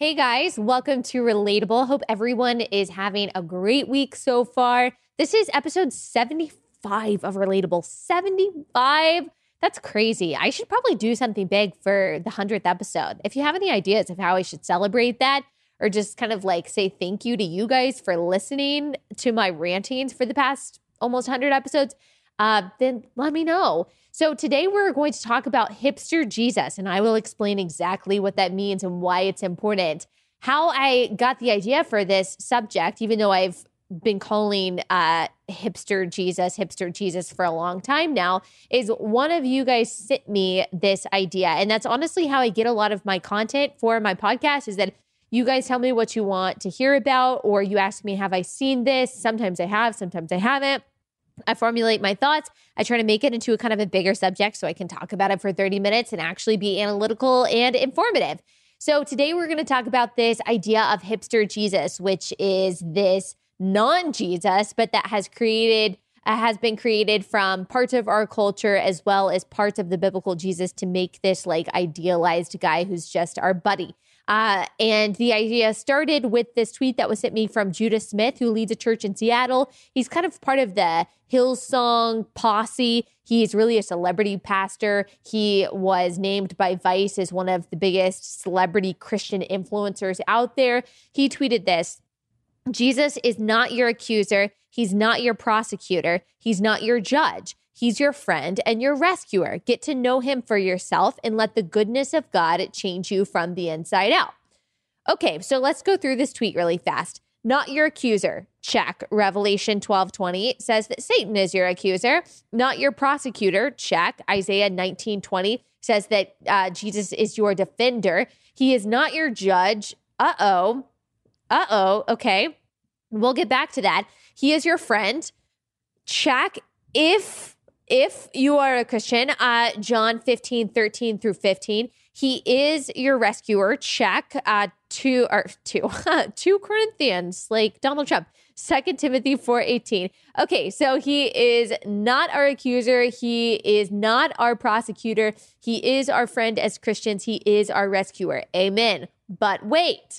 Hey guys, welcome to Relatable. Hope everyone is having a great week so far. This is episode 75 of Relatable. 75? That's crazy. I should probably do something big for the 100th episode. If you have any ideas of how I should celebrate that, or just kind of like say thank you to you guys for listening to my rantings for the past almost 100 episodes, then let me know. So today we're going to talk about hipster Jesus, and I will explain exactly what that means and why it's important. How I got the idea for this subject, even though I've been calling hipster Jesus for a long time now, is one of you guys sent me this idea. And that's honestly how I get a lot of my content for my podcast, is that you guys tell me what you want to hear about, or you ask me, have I seen this? Sometimes I have, sometimes I haven't. I formulate my thoughts. I try to make it into a kind of a bigger subject so I can talk about it for 30 minutes and actually be analytical and informative. So today we're going to talk about this idea of hipster Jesus, which is this non-Jesus, but that has been created from parts of our culture as well as parts of the biblical Jesus to make this like idealized guy who's just our buddy. And the idea started with this tweet that was sent me from Judah Smith, who leads a church in Seattle. He's kind of part of the Hillsong posse. He's really a celebrity pastor. He was named by Vice as one of the biggest celebrity Christian influencers out there. He tweeted this: Jesus is not your accuser. He's not your prosecutor. He's not your judge. He's your friend and your rescuer. Get to know him for yourself and let the goodness of God change you from the inside out. Okay, so let's go through this tweet really fast. Not your accuser. Check. Revelation 12:20 says that Satan is your accuser. Not your prosecutor. Check. Isaiah 19:20 says that Jesus is your defender. He is not your judge. Okay. We'll get back to that. He is your friend. Check. If you are a Christian, John 15:13 through 15, he is your rescuer. Check. 2 Corinthians, like Donald Trump. 2 Timothy 4:18. Okay, so he is not our accuser. He is not our prosecutor. He is our friend as Christians. He is our rescuer. Amen. But wait,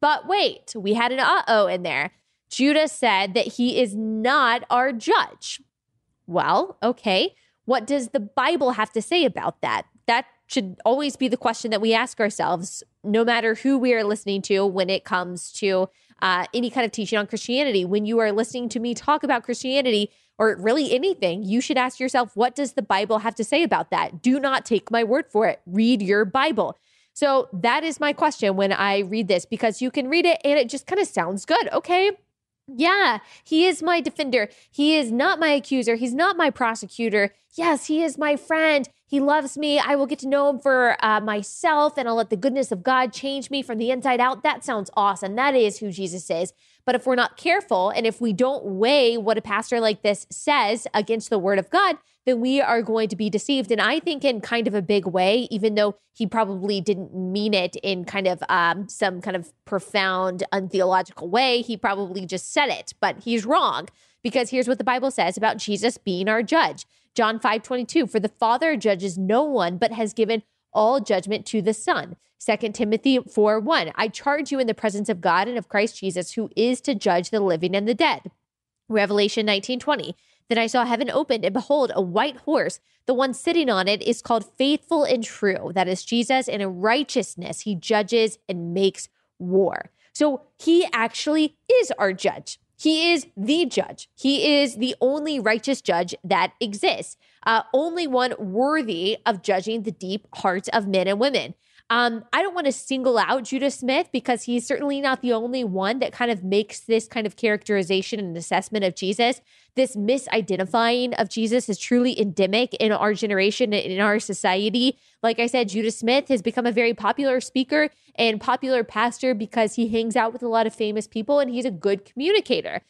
we had an in there. Judah said that he is not our judge. Well, okay, what does the Bible have to say about that? That should always be the question that we ask ourselves, no matter who we are listening to when it comes to any kind of teaching on Christianity. When you are listening to me talk about Christianity, or really anything, you should ask yourself, what does the Bible have to say about that? Do not take my word for it. Read your Bible. So that is my question when I read this, because you can read it and it just kind of sounds good. Okay. Yeah, he is my defender. He is not my accuser. He's not my prosecutor. Yes, he is my friend. He loves me. I will get to know him for myself, and I'll let the goodness of God change me from the inside out. That sounds awesome. That is who Jesus is. But if we're not careful, and if we don't weigh what a pastor like this says against the word of God, then we are going to be deceived. And I think in kind of a big way, even though he probably didn't mean it in kind of some kind of profound, untheological way, he probably just said it. But he's wrong, because here's what the Bible says about Jesus being our judge. John 5:22, for the Father judges no one, but has given all judgment to the Son. 2 Timothy 4:1, I charge you in the presence of God and of Christ Jesus, who is to judge the living and the dead. Revelation 19:20, then I saw heaven opened, and behold, a white horse. The one sitting on it is called Faithful and True. That is Jesus, and in righteousness he judges and makes war. So he actually is our judge. He is the judge. He is the only righteous judge that exists. Only one worthy of judging the deep hearts of men and women. I don't want to single out Judah Smith, because he's certainly not the only one that kind of makes this kind of characterization and assessment of Jesus. This misidentifying of Jesus is truly endemic in our generation and in our society. Like I said, Judah Smith has become a very popular speaker and popular pastor because he hangs out with a lot of famous people and he's a good communicator.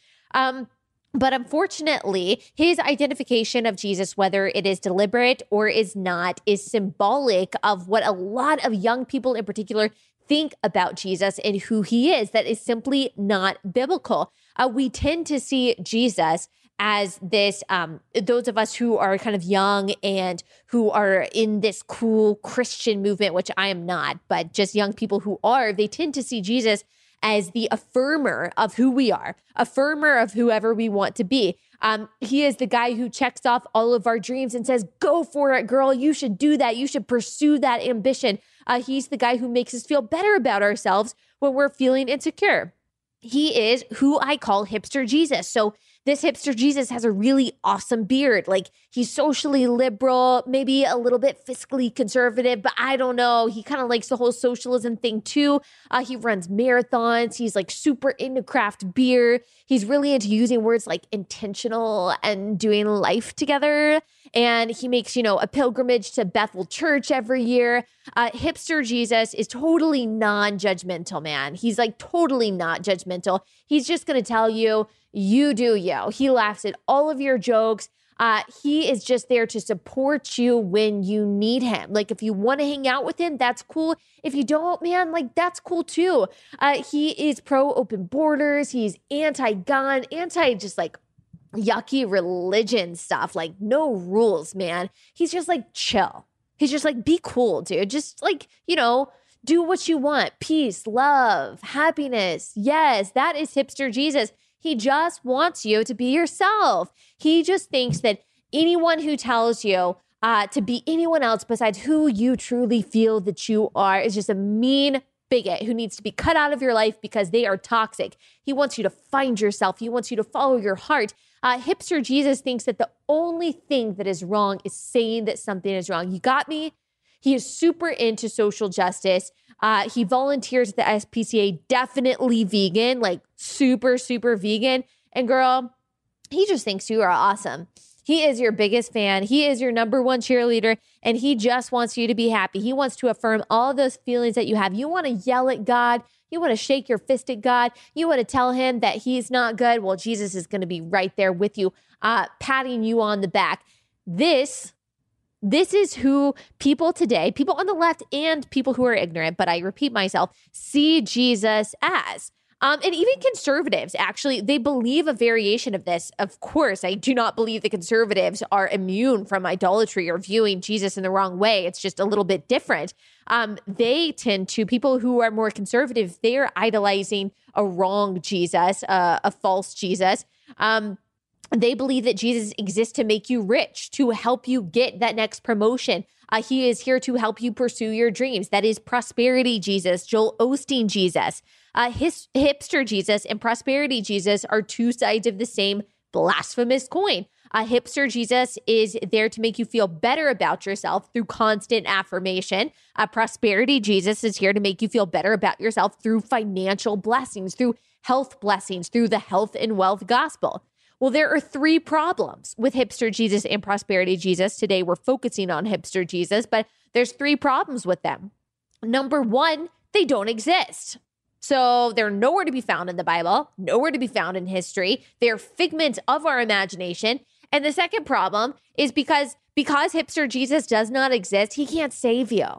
But unfortunately, his identification of Jesus, whether it is deliberate or is not, is symbolic of what a lot of young people in particular think about Jesus and who he is. That is simply not biblical. We tend to see Jesus as this, those of us who are kind of young and who are in this cool Christian movement, which I am not, but just young people who are, they tend to see Jesus as the affirmer of who we are, affirmer of whoever we want to be. He is the guy who checks off all of our dreams and says, go for it, girl. You should do that. You should pursue that ambition. He's the guy who makes us feel better about ourselves when we're feeling insecure. He is who I call hipster Jesus. So this hipster Jesus has a really awesome beard. Like, he's socially liberal, maybe a little bit fiscally conservative, but I don't know. He kind of likes the whole socialism thing too. He runs marathons. He's like super into craft beer. He's really into using words like intentional and doing life together. And he makes, a pilgrimage to Bethel Church every year. Hipster Jesus is totally non-judgmental, man. He's like totally not judgmental. He's just going to tell you, you do you. He laughs at all of your jokes. He is just there to support you when you need him. Like, if you want to hang out with him, that's cool. If you don't, man, like, that's cool too. He is pro open borders. He's anti-gun, anti just like yucky religion stuff, like no rules, man. He's just like chill. He's just like, be cool, dude. Just like, do what you want. Peace, love, happiness. Yes, that is hipster Jesus. He just wants you to be yourself. He just thinks that anyone who tells you to be anyone else besides who you truly feel that you are is just a mean bigot who needs to be cut out of your life because they are toxic. He wants you to find yourself. He wants you to follow your heart. Hipster Jesus thinks that the only thing that is wrong is saying that something is wrong. You got me? He is super into social justice. He volunteers at the SPCA, definitely vegan, like super, super vegan. And girl, he just thinks you are awesome. He is your biggest fan. He is your number one cheerleader, and he just wants you to be happy. He wants to affirm all those feelings that you have. You want to yell at God. You want to shake your fist at God. You want to tell him that he's not good. Well, Jesus is going to be right there with you, patting you on the back. This is who people today, people on the left and people who are ignorant, but I repeat myself, see Jesus as. And even conservatives, actually, they believe a variation of this. Of course, I do not believe the conservatives are immune from idolatry or viewing Jesus in the wrong way. It's just a little bit different. They tend to, people who are more conservative, they're idolizing a wrong Jesus, a false Jesus. They believe that Jesus exists to make you rich, to help you get that next promotion. He is here to help you pursue your dreams. That is prosperity Jesus, Joel Osteen Jesus. Hipster Jesus and prosperity Jesus are two sides of the same blasphemous coin. Hipster Jesus is there to make you feel better about yourself through constant affirmation. Prosperity Jesus is here to make you feel better about yourself through financial blessings, through health blessings, through the health and wealth gospel. Well, there are three problems with hipster Jesus and prosperity Jesus. Today, we're focusing on hipster Jesus, but there's three problems with them. Number one, they don't exist. So they're nowhere to be found in the Bible, nowhere to be found in history. They're figments of our imagination. And the second problem is because hipster Jesus does not exist, he can't save you.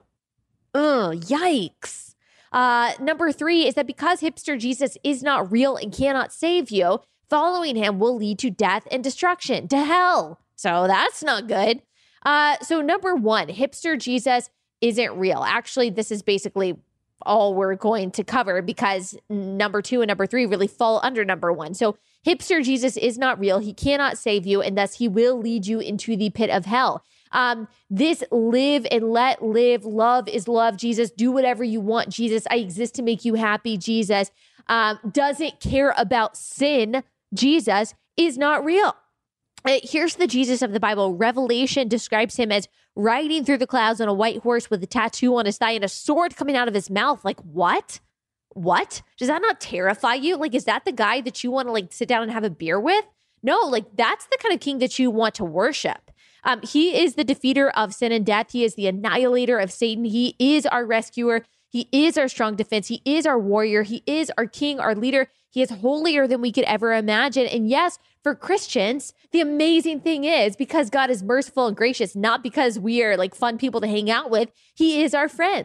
Yikes. Number three is that because hipster Jesus is not real and cannot save you, following him will lead to death and destruction, to hell. So that's not good. So number one, hipster Jesus isn't real. Actually, this is basically all we're going to cover because number two and number three really fall under number one. So hipster Jesus is not real. He cannot save you, and thus he will lead you into the pit of hell. This live and let live, love is love, Jesus, do whatever you want, Jesus, I exist to make you happy, Jesus, doesn't care about sin, Jesus, is not real. Here's the Jesus of the Bible. Revelation describes him as riding through the clouds on a white horse with a tattoo on his thigh and a sword coming out of his mouth. Like, what? What? Does that not terrify you? Like, is that the guy that you want to like sit down and have a beer with? No, like that's the kind of king that you want to worship. He is the defeater of sin and death. He is the annihilator of Satan. He is our rescuer. He is our strong defense. He is our warrior. He is our king, our leader. He is holier than we could ever imagine. And yes, for Christians, the amazing thing is because God is merciful and gracious, not because we are like fun people to hang out with, he is our friend.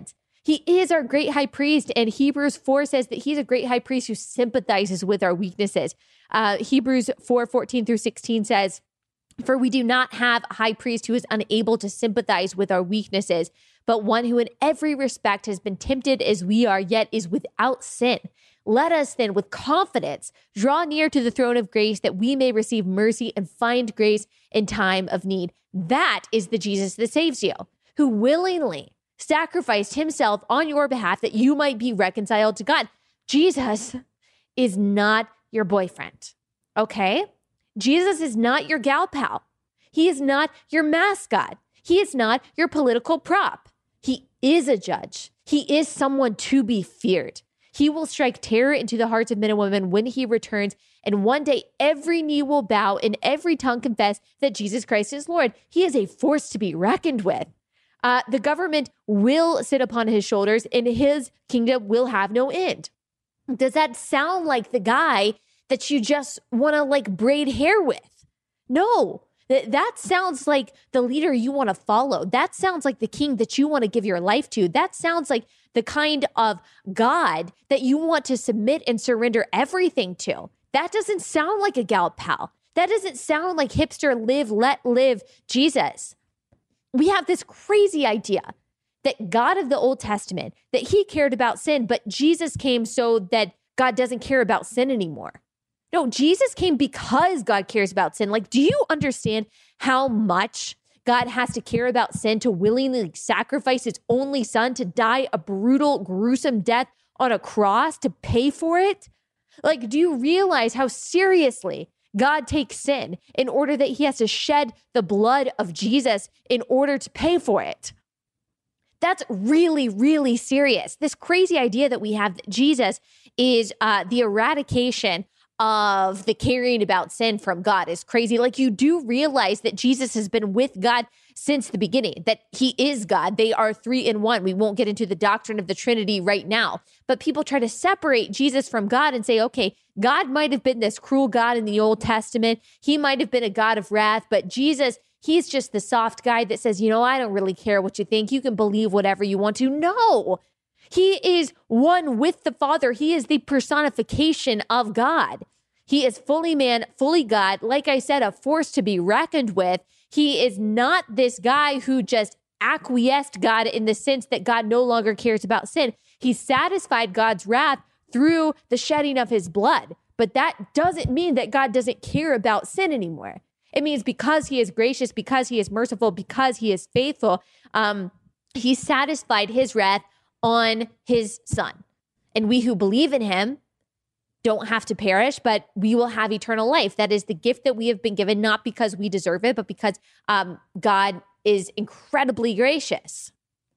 He is our great high priest. And Hebrews 4 says that he's a great high priest who sympathizes with our weaknesses. Hebrews 4:14-16 says, "For we do not have a high priest who is unable to sympathize with our weaknesses, but one who in every respect has been tempted as we are, yet is without sin. Let us then with confidence draw near to the throne of grace that we may receive mercy and find grace in time of need." That is the Jesus that saves you, who willingly sacrificed himself on your behalf that you might be reconciled to God. Jesus is not your boyfriend, okay? Jesus is not your gal pal. He is not your mascot. He is not your political prop. He is a judge. He is someone to be feared. He will strike terror into the hearts of men and women when he returns. And one day, every knee will bow and every tongue confess that Jesus Christ is Lord. He is a force to be reckoned with. The government will sit upon his shoulders and his kingdom will have no end. Does that sound like the guy that you just want to like braid hair with? No, that sounds like the leader you want to follow. That sounds like the king that you want to give your life to. That sounds like the kind of God that you want to submit and surrender everything to. That doesn't sound like a gal pal. That doesn't sound like hipster live, let live Jesus. We have this crazy idea that God of the Old Testament, that he cared about sin, but Jesus came so that God doesn't care about sin anymore. No, Jesus came because God cares about sin. Like, do you understand how much God has to care about sin to willingly sacrifice his only son to die a brutal, gruesome death on a cross to pay for it? Like, do you realize how seriously God takes sin in order that he has to shed the blood of Jesus in order to pay for it? That's really, really serious. This crazy idea that we have that Jesus is the eradication of the caring about sin from God is crazy. Like, you do realize that Jesus has been with God since the beginning, that he is God. They are three in one. We won't get into the doctrine of the Trinity right now, but people try to separate Jesus from God and say, okay, God might have been this cruel God in the Old Testament. He might have been a God of wrath, but Jesus, he's just the soft guy that says, you know, I don't really care what you think. You can believe whatever you want to. No, he is one with the Father. He is the personification of God. He is fully man, fully God. Like I said, a force to be reckoned with. He is not this guy who just acquiesced God in the sense that God no longer cares about sin. He satisfied God's wrath through the shedding of his blood. But that doesn't mean that God doesn't care about sin anymore. It means because he is gracious, because he is merciful, because he is faithful, he satisfied his wrath on his son. And we who believe in him don't have to perish, but we will have eternal life. That is the gift that we have been given, not because we deserve it, but because God is incredibly gracious.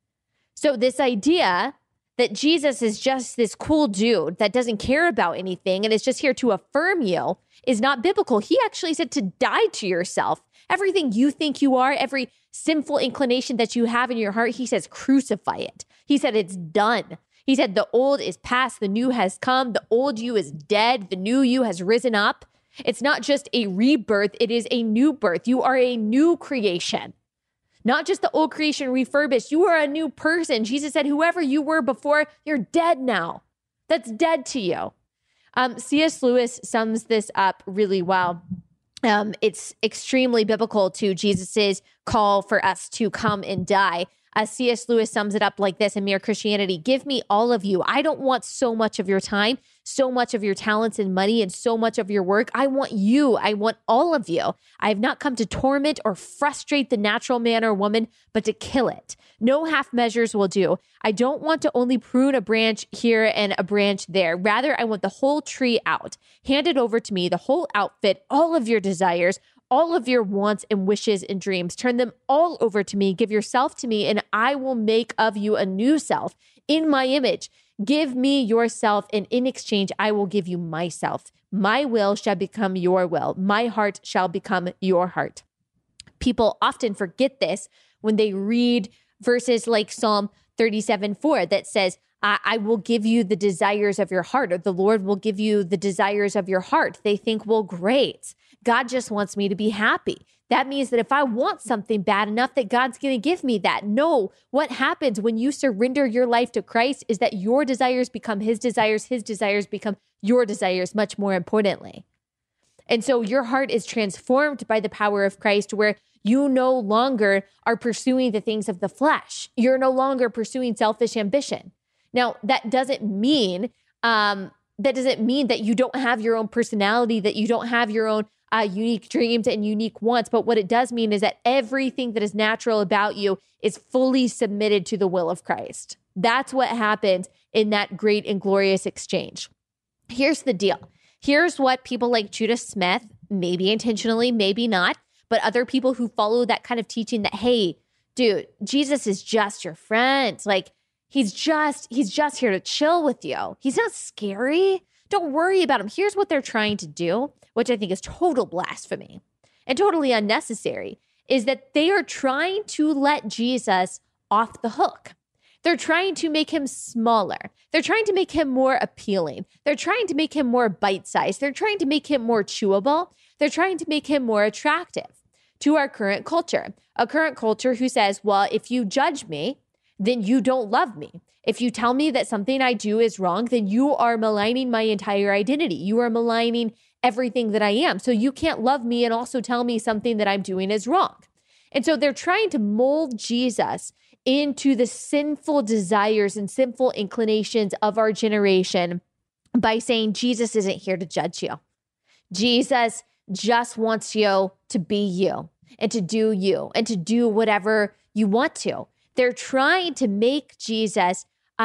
So this idea that Jesus is just this cool dude that doesn't care about anything and is just here to affirm you is not biblical. He actually said to die to yourself. Everything you think you are, every sinful inclination that you have in your heart, he says, crucify it. He said, it's done. He said, the old is past, the new has come. The old you is dead. The new you has risen up. It's not just a rebirth. It is a new birth. You are a new creation. Not just the old creation refurbished. You are a new person. Jesus said, whoever you were before, you're dead now. That's dead to you. C.S. Lewis sums this up really well. It's extremely biblical to Jesus's call for us to come and die. C.S. Lewis sums it up like this in Mere Christianity: give me all of you. I don't want so much of your time, so much of your talents and money, and so much of your work. I want you. I want all of you. I have not come to torment or frustrate the natural man or woman, but to kill it. No half measures will do. I don't want to only prune a branch here and a branch there. Rather, I want the whole tree out. Hand it over to me, the whole outfit, all of your desires, all of your wants and wishes and dreams. Turn them all over to me. Give yourself to me, and I will make of you a new self in my image. Give me yourself, and in exchange, I will give you myself. My will shall become your will. My heart shall become your heart. People often forget this when they read verses like Psalm 37:4 that says, I will give you the desires of your heart, or the Lord will give you the desires of your heart. They think, well, great. God just wants me to be happy. That means that if I want something bad enough, that God's going to give me that. No, what happens when you surrender your life to Christ is that your desires become his desires become your desires, much more importantly. And so your heart is transformed by the power of Christ, where you no longer are pursuing the things of the flesh. You're no longer pursuing selfish ambition. Now, that doesn't mean that you don't have your own personality, that you don't have your own unique dreams and unique wants. But what it does mean is that everything that is natural about you is fully submitted to the will of Christ. That's what happens in that great and glorious exchange. Here's the deal. Here's what people like Judah Smith, maybe intentionally, maybe not, but other people who follow that kind of teaching that, hey, dude, Jesus is just your friend. Like, he's just here to chill with you. He's not scary. Don't worry about him. Here's what they're trying to do, which I think is total blasphemy and totally unnecessary, is that they are trying to let Jesus off the hook. They're trying to make him smaller. They're trying to make him more appealing. They're trying to make him more bite-sized. They're trying to make him more chewable. They're trying to make him more attractive to our current culture, a current culture who says, well, if you judge me, then you don't love me. If you tell me that something I do is wrong, then you are maligning my entire identity. You are maligning everything that I am. So you can't love me and also tell me something that I'm doing is wrong. And so they're trying to mold Jesus into the sinful desires and sinful inclinations of our generation by saying Jesus isn't here to judge you. Jesus just wants you to be you and to do whatever you want to. They're trying to make Jesus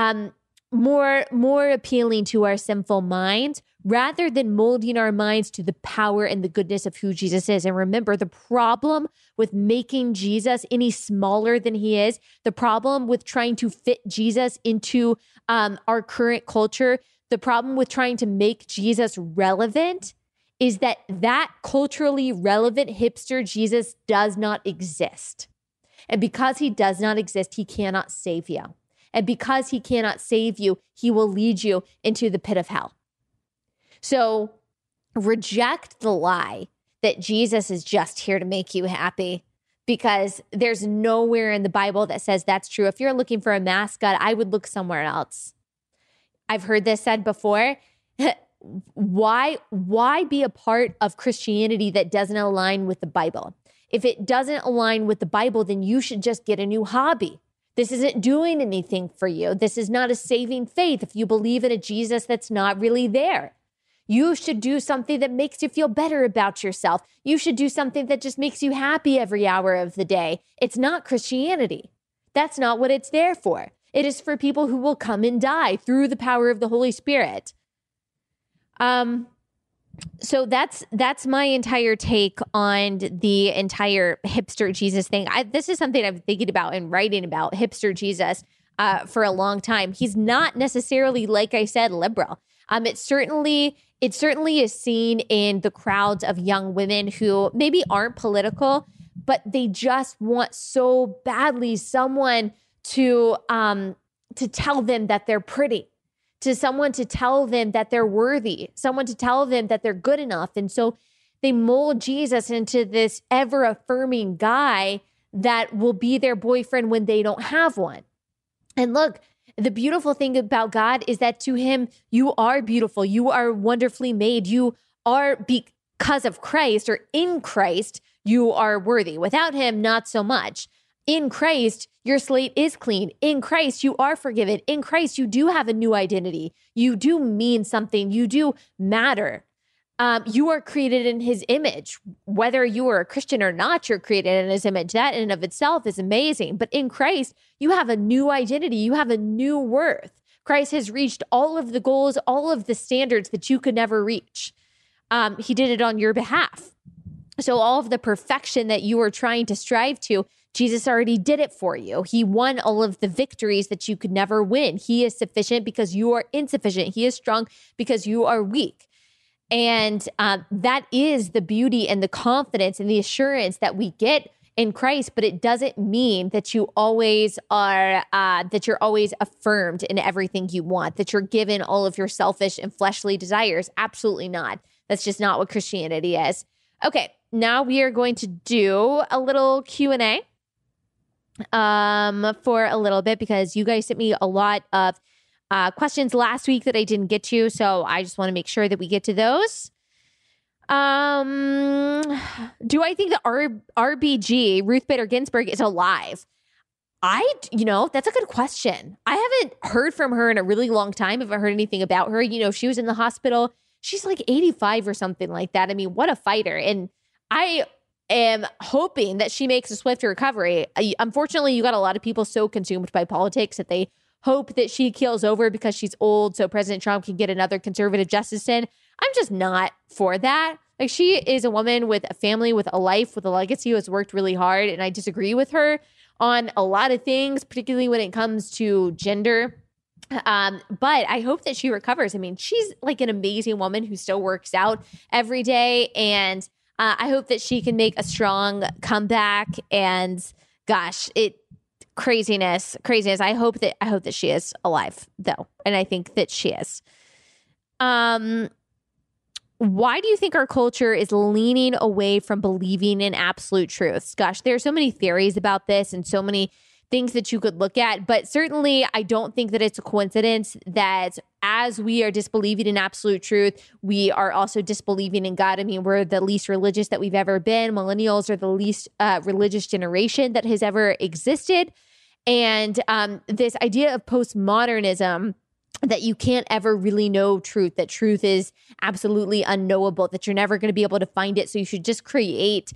more appealing to our sinful minds rather than molding our minds to the power and the goodness of who Jesus is. And remember, the problem with making Jesus any smaller than he is, the problem with trying to fit Jesus into our current culture, the problem with trying to make Jesus relevant is that culturally relevant hipster Jesus does not exist. And because he does not exist, he cannot save you. And because he cannot save you, he will lead you into the pit of hell. So reject the lie that Jesus is just here to make you happy, because there's nowhere in the Bible that says that's true. If you're looking for a mascot, I would look somewhere else. I've heard this said before. Why be a part of Christianity that doesn't align with the Bible? If it doesn't align with the Bible, then you should just get a new hobby. This isn't doing anything for you. This is not a saving faith if you believe in a Jesus that's not really there. You should do something that makes you feel better about yourself. You should do something that just makes you happy every hour of the day. It's not Christianity. That's not what it's there for. It is for people who will come and die through the power of the Holy Spirit. So that's my entire take on the entire hipster Jesus thing. This is something I've been thinking about and writing about hipster Jesus for a long time. He's not necessarily, like I said, liberal. It certainly is seen in the crowds of young women who maybe aren't political, but they just want so badly someone to tell them that they're pretty, to someone to tell them that they're worthy, someone to tell them that they're good enough. And so they mold Jesus into this ever-affirming guy that will be their boyfriend when they don't have one. And look, the beautiful thing about God is that to him, you are beautiful. You are wonderfully made. You are, because of Christ or in Christ, you are worthy. Without him, not so much. In Christ, your slate is clean. In Christ, you are forgiven. In Christ, you do have a new identity. You do mean something. You do matter. You are created in his image. Whether you are a Christian or not, you're created in his image. That in and of itself is amazing. But in Christ, you have a new identity. You have a new worth. Christ has reached all of the goals, all of the standards that you could never reach. He did it on your behalf. So all of the perfection that you are trying to strive to, Jesus already did it for you. He won all of the victories that you could never win. He is sufficient because you are insufficient. He is strong because you are weak. And that is the beauty and the confidence and the assurance that we get in Christ. But it doesn't mean that you always are, that you're always affirmed in everything you want, that you're given all of your selfish and fleshly desires. Absolutely not. That's just not what Christianity is. Okay, now we are going to do a little Q&A for a little bit because you guys sent me a lot of questions last week that I didn't get to. So I just want to make sure that we get to those. Do I think that RBG, Ruth Bader Ginsburg, is alive? That's a good question. I haven't heard from her in a really long time. I haven't heard anything about her. She was in the hospital. She's like 85 or something like that. I mean, what a fighter. And I am hoping that she makes a swift recovery. Unfortunately, you got a lot of people so consumed by politics that they hope that she keels over because she's old so President Trump can get another conservative justice in. I'm just not for that. Like, she is a woman with a family, with a life, with a legacy, who has worked really hard. And I disagree with her on a lot of things, particularly when it comes to gender. But I hope that she recovers. I mean, she's like an amazing woman who still works out every day. And I hope that she can make a strong comeback. And gosh, craziness. I hope that she is alive though. And I think that she is. Why do you think our culture is leaning away from believing in absolute truths? Gosh, there are so many theories about this and so many things that you could look at, but certainly I don't think that it's a coincidence that as we are disbelieving in absolute truth, we are also disbelieving in God. I mean, we're the least religious that we've ever been. Millennials are the least religious generation that has ever existed. And this idea of postmodernism, that you can't ever really know truth, that truth is absolutely unknowable, that you're never going to be able to find it. So you should just create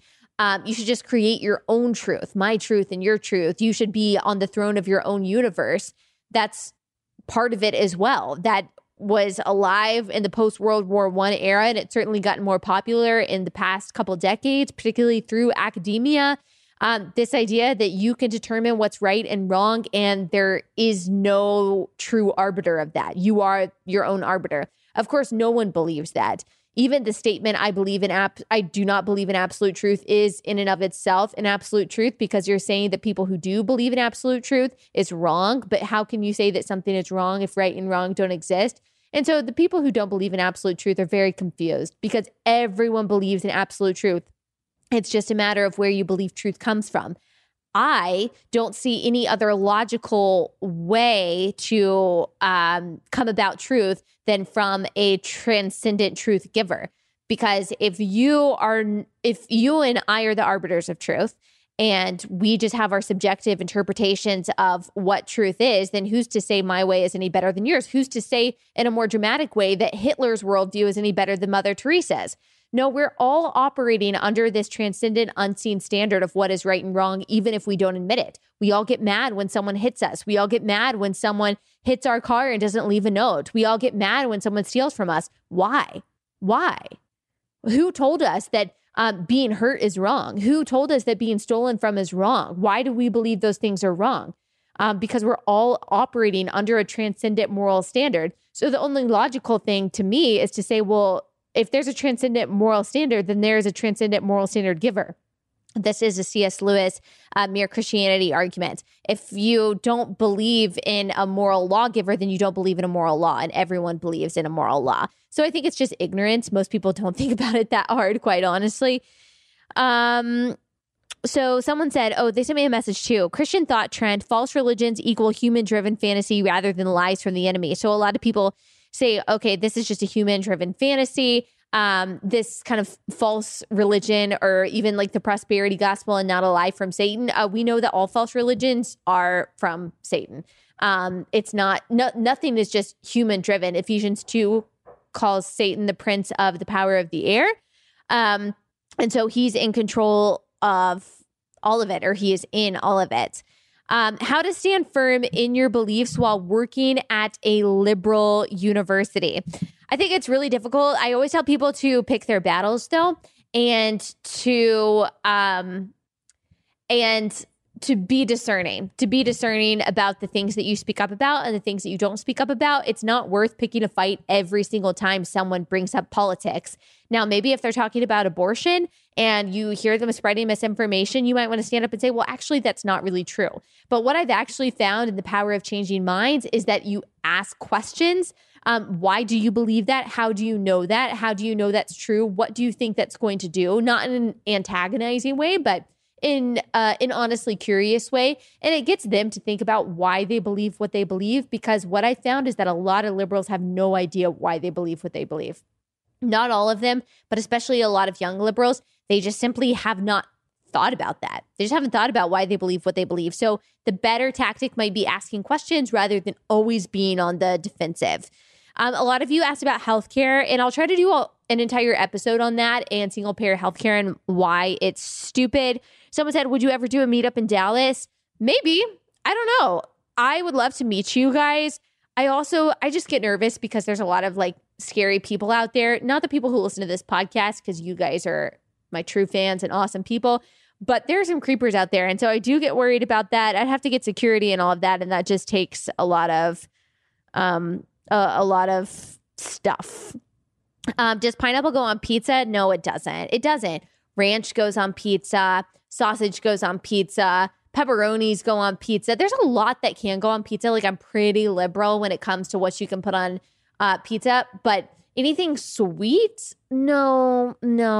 your own truth, my truth and your truth. You should be on the throne of your own universe. That's part of it as well. That was alive in the post-World War I era, and it's certainly gotten more popular in the past couple decades, particularly through academia. This idea that you can determine what's right and wrong, and there is no true arbiter of that. You are your own arbiter. Of course, no one believes that. Even the statement, I do not believe in absolute truth, is in and of itself an absolute truth, because you're saying that people who do believe in absolute truth is wrong. But how can you say that something is wrong if right and wrong don't exist? And so the people who don't believe in absolute truth are very confused, because everyone believes in absolute truth. It's just a matter of where you believe truth comes from. I don't see any other logical way to come about truth than from a transcendent truth giver. Because if you and I are the arbiters of truth, and we just have our subjective interpretations of what truth is, then who's to say my way is any better than yours? Who's to say in a more dramatic way that Hitler's worldview is any better than Mother Teresa's? No, we're all operating under this transcendent, unseen standard of what is right and wrong, even if we don't admit it. We all get mad when someone hits us. We all get mad when someone hits our car and doesn't leave a note. We all get mad when someone steals from us. Why? Who told us that being hurt is wrong? Who told us that being stolen from is wrong? Why do we believe those things are wrong? Because we're all operating under a transcendent moral standard. So the only logical thing to me is to say, well, if there's a transcendent moral standard, then there is a transcendent moral standard giver. This is a C.S. Lewis mere Christianity argument. If you don't believe in a moral lawgiver, then you don't believe in a moral law, and everyone believes in a moral law. So I think it's just ignorance. Most people don't think about it that hard, quite honestly. So someone said, they sent me a message too. Christian thought trend, false religions equal human-driven fantasy rather than lies from the enemy. So a lot of people say, okay, this is just a human-driven fantasy. This kind of false religion, or even like the prosperity gospel and not a lie from Satan. We know that all false religions are from Satan. It's nothing is just human-driven. Ephesians 2 calls Satan the prince of the power of the air. And so he's in control of all of it, or he is in all of it. How to stand firm in your beliefs while working at a liberal university. I think it's really difficult. I always tell people to pick their battles, though, and to be discerning, about the things that you speak up about and the things that you don't speak up about. It's not worth picking a fight every single time someone brings up politics. Now, maybe if they're talking about abortion and you hear them spreading misinformation, you might want to stand up and say, well, actually, that's not really true. But what I've actually found in the power of changing minds is that you ask questions Why do you believe that? How do you know that? How do you know that's true? What do you think that's going to do? Not in an antagonizing way, but in an honestly curious way. And it gets them to think about why they believe what they believe, because what I found is that a lot of liberals have no idea why they believe what they believe. Not all of them, but especially a lot of young liberals, they just simply have not thought about that. They just haven't thought about why they believe what they believe. So the better tactic might be asking questions rather than always being on the defensive. A lot of you asked about healthcare, and I'll try to do an entire episode on that and single payer healthcare and why it's stupid. Someone said, would you ever do a meetup in Dallas? Maybe. I don't know. I would love to meet you guys. I just get nervous because there's a lot of like scary people out there. Not the people who listen to this podcast, because you guys are my true fans and awesome people, but there's some creepers out there. And so I do get worried about that. I'd have to get security and all of that. And that just takes a lot of stuff. Does pineapple go on pizza? No, it doesn't. It doesn't. Ranch goes on pizza. Sausage goes on pizza. Pepperonis go on pizza. There's a lot that can go on pizza. Like, I'm pretty liberal when it comes to what you can put on pizza, but anything sweet? No.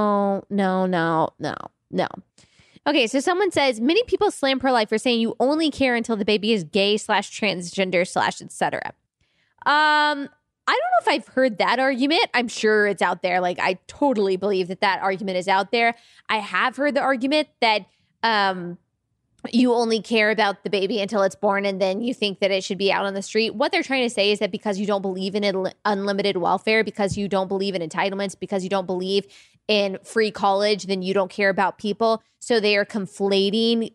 Okay, so someone says, many people slam pro-life for saying you only care until the baby is gay / transgender / etc. I don't know if I've heard that argument. I'm sure it's out there. Like, I totally believe that argument is out there. I have heard the argument that you only care about the baby until it's born and then you think that it should be out on the street. What they're trying to say is that because you don't believe in unlimited welfare, because you don't believe in entitlements, because you don't believe in free college, then you don't care about people. So they are conflating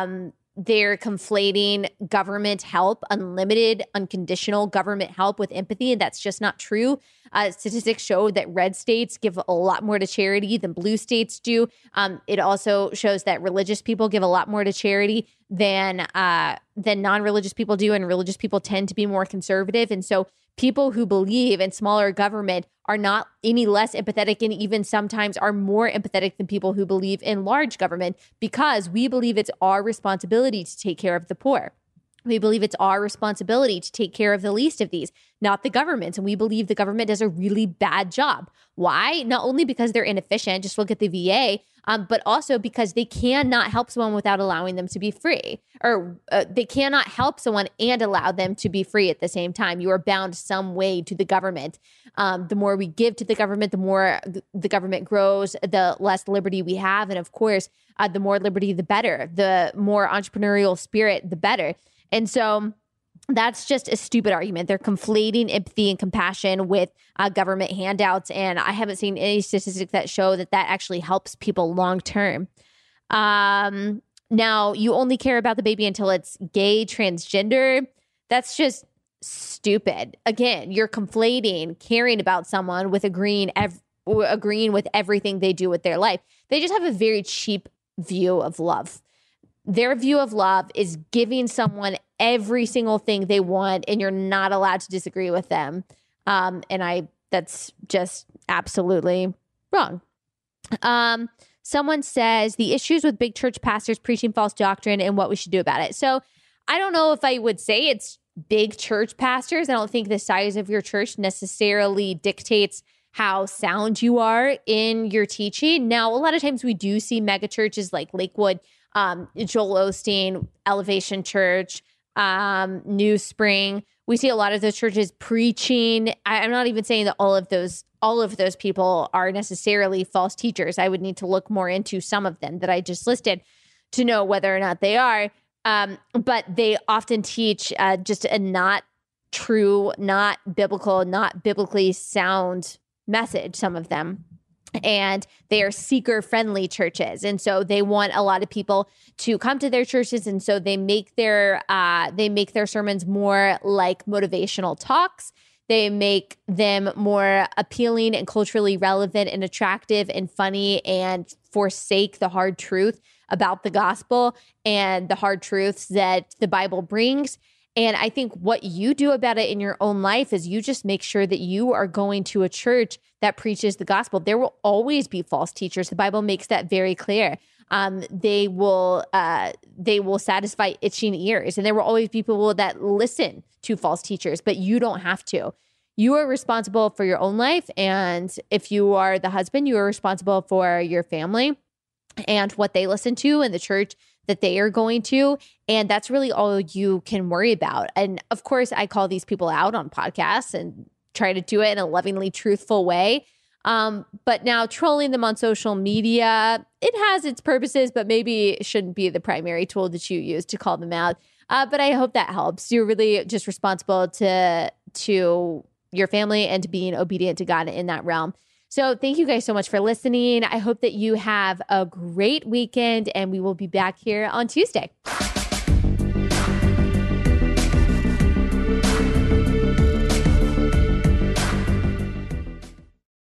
government help, unlimited, unconditional government help with empathy, and that's just not true. Statistics show that red states give a lot more to charity than blue states do. It also shows that religious people give a lot more to charity than non-religious people do, and religious people tend to be more conservative. And so people who believe in smaller government are not any less empathetic, and even sometimes are more empathetic than people who believe in large government, because we believe it's our responsibility to take care of the poor. We believe it's our responsibility to take care of the least of these, not the government's. And we believe the government does a really bad job. Why? Not only because they're inefficient, just look at the VA, but also because they cannot help someone without allowing them to be free. Or they cannot help someone and allow them to be free at the same time. You are bound some way to the government. The more we give to the government, the more the government grows, the less liberty we have. And of course, the more liberty, the better. The more entrepreneurial spirit, the better. And so that's just a stupid argument. They're conflating empathy and compassion with government handouts. And I haven't seen any statistics that show that actually helps people long term. Now, you only care about the baby until it's gay, transgender. That's just stupid. Again, you're conflating caring about someone with agreeing with everything they do with their life. They just have a very cheap view of love. Their view of love is giving someone every single thing they want, and you're not allowed to disagree with them. That's just absolutely wrong. Someone says the issues with big church pastors preaching false doctrine and what we should do about it. So I don't know if I would say it's big church pastors. I don't think the size of your church necessarily dictates how sound you are in your teaching. Now, a lot of times we do see mega churches like Lakewood, Joel Osteen, Elevation Church, New Spring. We see a lot of those churches preaching. I'm not even saying that all of those people are necessarily false teachers. I would need to look more into some of them that I just listed to know whether or not they are. But they often teach just a not true, not biblical, not biblically sound message, some of them. And they are seeker-friendly churches. And so they want a lot of people to come to their churches. And so they make their sermons more like motivational talks. They make them more appealing and culturally relevant and attractive and funny, and forsake the hard truth about the gospel and the hard truths that the Bible brings. And I think what you do about it in your own life is you just make sure that you are going to a church that preaches the gospel. There will always be false teachers. The Bible makes that very clear. They will satisfy itching ears, and there will always be people that listen to false teachers, but you don't have to. You are responsible for your own life. And if you are the husband, you are responsible for your family and what they listen to and the church that they are going to. And that's really all you can worry about. And of course, I call these people out on podcasts and try to do it in a lovingly truthful way. But now trolling them on social media, it has its purposes, but maybe it shouldn't be the primary tool that you use to call them out. But I hope that helps. You're really just responsible to your family and to being obedient to God in that realm. So thank you guys so much for listening. I hope that you have a great weekend, and we will be back here on Tuesday.